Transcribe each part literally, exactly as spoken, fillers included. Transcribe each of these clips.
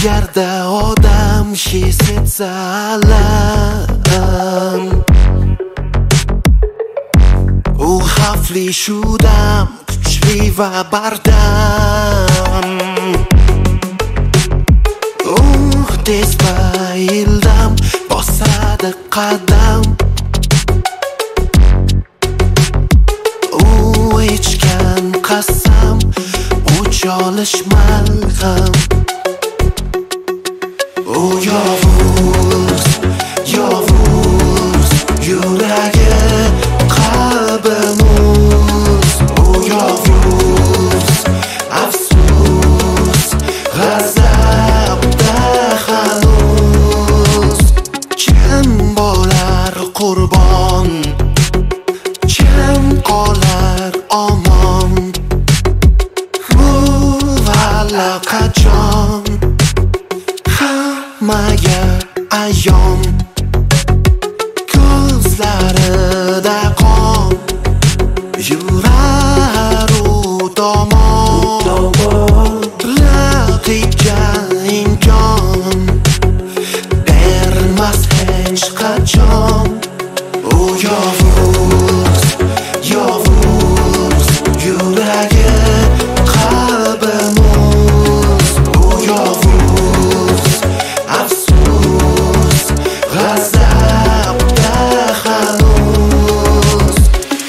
Agarda odam his etsa alam, u xavfli shu dam, kuchli va bardam. Uh, tez va ildam bosadi qadam, u ichgan qasam, o'ch olish malham. U yovuz, yovuz, yuragi qalbi muz. U yovuz, afsus, g'azabda hanuz. Kim bo'lar qurbon, kim qolar omon? Bu allaqachon hammaga ayon. Ko'zlarida qon yurar u tomon. Raqibga imkon bermas hech qachon. U yovuz, yovuz, yuragi qalbi muz. U yovuz, afsus, g'azabda hanuz.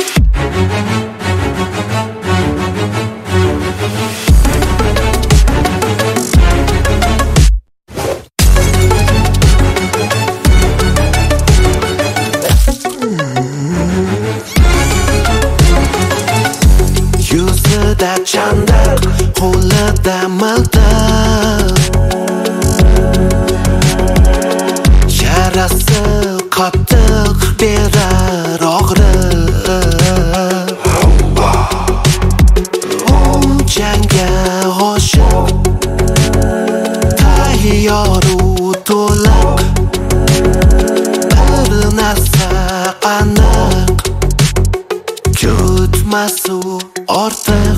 Yuzida chandiq, qo'lida miltiq, yarasi qattiq berar og'riq. U jangga g'oshiq, tayyoru to'liq. Bir narsa aniq, kutmas u ortiq.